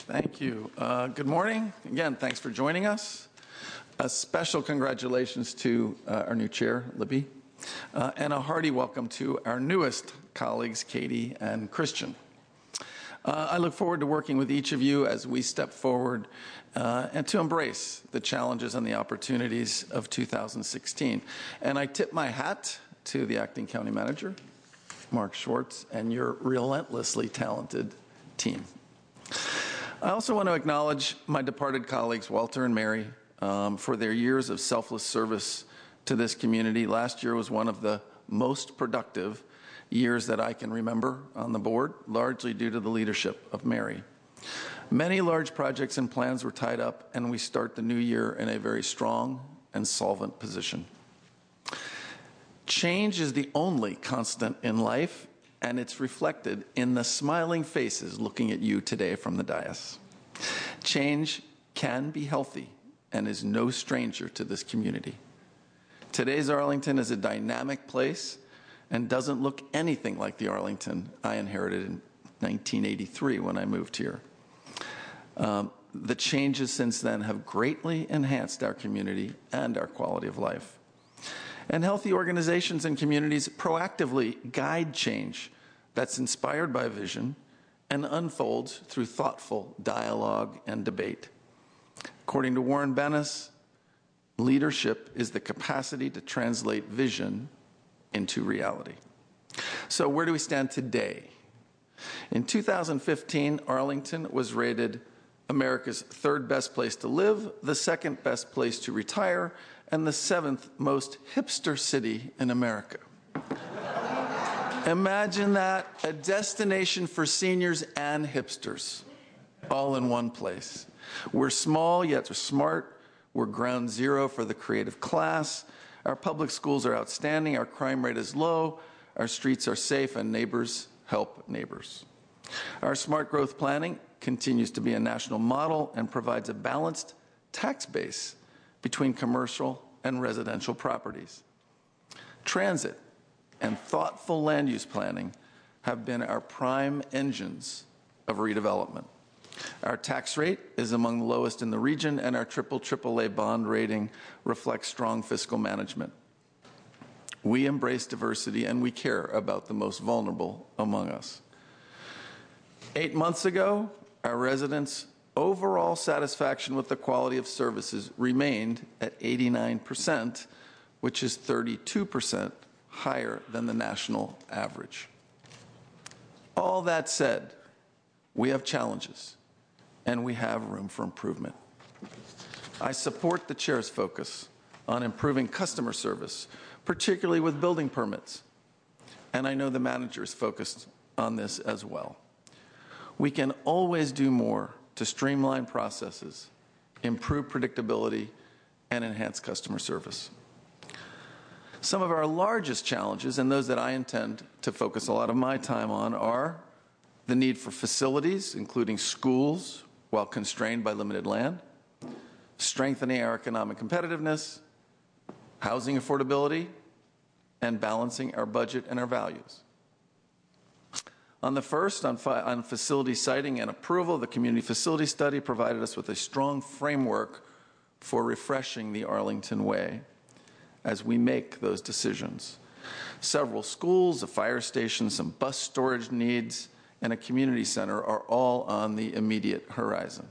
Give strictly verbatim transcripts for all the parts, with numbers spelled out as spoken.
Thank you. Uh, good morning. Again, thanks for joining us. A special congratulations to uh, our new chair, Libby, uh, and a hearty welcome to our newest colleagues, Katie and Christian. Uh, I look forward to working with each of you as we step forward uh, and to embrace the challenges and the opportunities of two thousand sixteen. And I tip my hat to the acting county manager, Mark Schwartz, and your relentlessly talented team. I also want to acknowledge my departed colleagues, Walter and Mary, um, for their years of selfless service to this community. Last year was one of the most productive years that I can remember on the board, largely due to the leadership of Mary. Many large projects and plans were tied up, and we start the new year in a very strong and solvent position. Change is the only constant in life, and it's reflected in the smiling faces looking at you today from the dais. Change can be healthy and is no stranger to this community. Today's Arlington is a dynamic place and doesn't look anything like the Arlington I inherited in nineteen eighty-three when I moved here. Um, the changes since then have greatly enhanced our community and our quality of life. And healthy organizations and communities proactively guide change that's inspired by vision and unfolds through thoughtful dialogue and debate. According to Warren Bennis, leadership is the capacity to translate vision into reality. So where do we stand today? In two thousand fifteen, Arlington was rated America's third best place to live, the second best place to retire, and the seventh most hipster city in America. Imagine that, a destination for seniors and hipsters, all in one place. We're small, yet we're smart. We're ground zero for the creative class. Our public schools are outstanding. Our crime rate is low. Our streets are safe, and neighbors help neighbors. Our smart growth planning continues to be a national model and provides a balanced tax base between commercial and residential properties. Transit and thoughtful land use planning have been our prime engines of redevelopment. Our tax rate is among the lowest in the region, and our triple triple A bond rating reflects strong fiscal management. We embrace diversity, and we care about the most vulnerable among us. Eight months ago, our residents' overall satisfaction with the quality of services remained at eighty-nine percent, which is thirty-two percent higher than the national average. All that said, we have challenges, and we have room for improvement. I support the chair's focus on improving customer service, particularly with building permits, and I know the manager is focused on this as well. We can always do more to streamline processes, improve predictability, and enhance customer service. Some of our largest challenges, and those that I intend to focus a lot of my time on, are the need for facilities, including schools, while constrained by limited land, strengthening our economic competitiveness, housing affordability, and balancing our budget and our values. On the first, on, on facility siting and approval, the community facility study provided us with a strong framework for refreshing the Arlington way as we make those decisions. Several schools, a fire station, some bus storage needs, and a community center are all on the immediate horizon.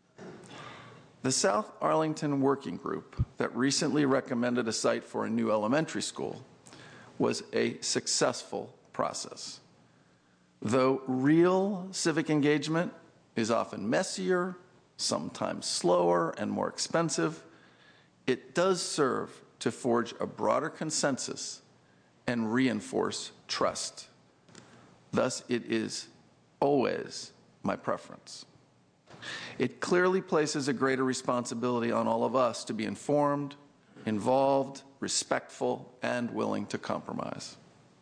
The South Arlington Working Group that recently recommended a site for a new elementary school was a successful process. Though real civic engagement is often messier, sometimes slower and more expensive, it does serve to forge a broader consensus and reinforce trust. Thus, it is always my preference. It clearly places a greater responsibility on all of us to be informed, involved, respectful, and willing to compromise.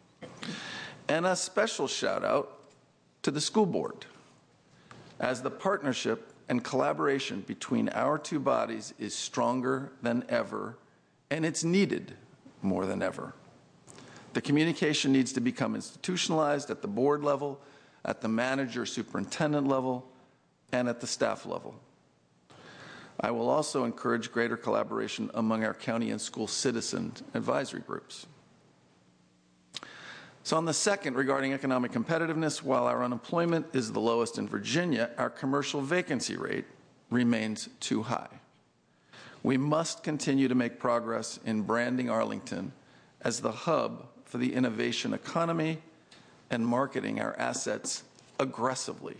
And a special shout out to the school board, as the partnership and collaboration between our two bodies is stronger than ever, and it's needed more than ever. The communication needs to become institutionalized at the board level, at the manager superintendent level, and at the staff level. I will also encourage greater collaboration among our county and school citizen advisory groups. So on the second, regarding economic competitiveness, while our unemployment is the lowest in Virginia, our commercial vacancy rate remains too high. We must continue to make progress in branding Arlington as the hub for the innovation economy and marketing our assets aggressively.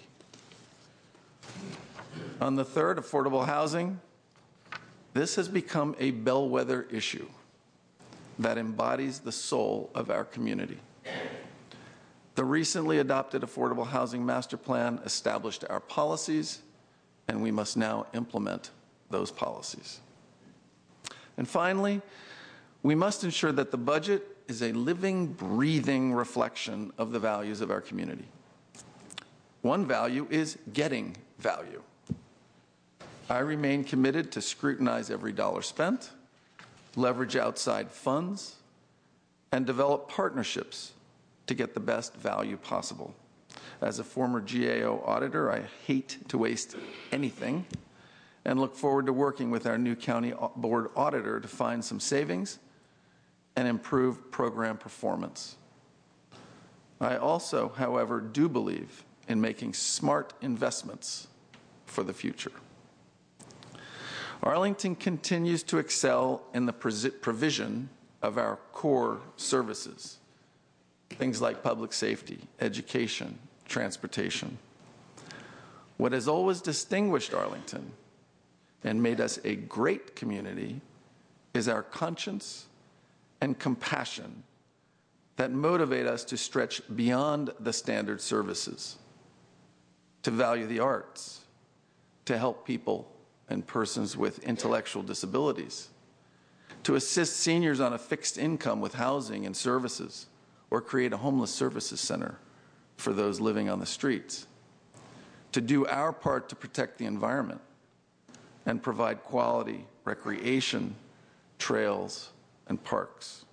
On the third, affordable housing, this has become a bellwether issue that embodies the soul of our community. The recently adopted Affordable Housing Master Plan established our policies, and we must now implement those policies. And finally, we must ensure that the budget is a living, breathing reflection of the values of our community. One value is getting value. I remain committed to scrutinize every dollar spent, leverage outside funds, and develop partnerships to get the best value possible. As a former G A O auditor, I hate to waste anything and look forward to working with our new county board auditor to find some savings and improve program performance. I also, however, do believe in making smart investments for the future. Arlington continues to excel in the provision of our core services, things like public safety, education, transportation. What has always distinguished Arlington and made us a great community is our conscience and compassion that motivate us to stretch beyond the standard services, to value the arts, to help people and persons with intellectual disabilities, to assist seniors on a fixed income with housing and services, or create a homeless services center for those living on the streets, to do our part to protect the environment and provide quality recreation, trails, and parks.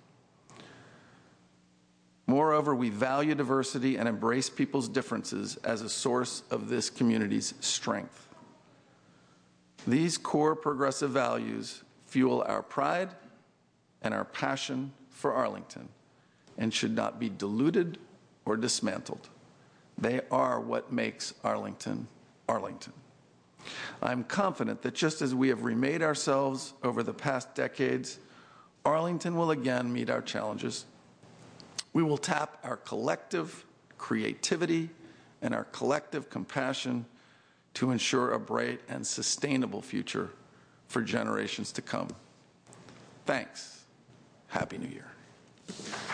Moreover, we value diversity and embrace people's differences as a source of this community's strength. These core progressive values fuel our pride and our passion for Arlington and should not be diluted or dismantled. They are what makes Arlington, Arlington. I'm confident that just as we have remade ourselves over the past decades, Arlington will again meet our challenges. We will tap our collective creativity and our collective compassion to ensure a bright and sustainable future for generations to come. Thanks. Happy New Year.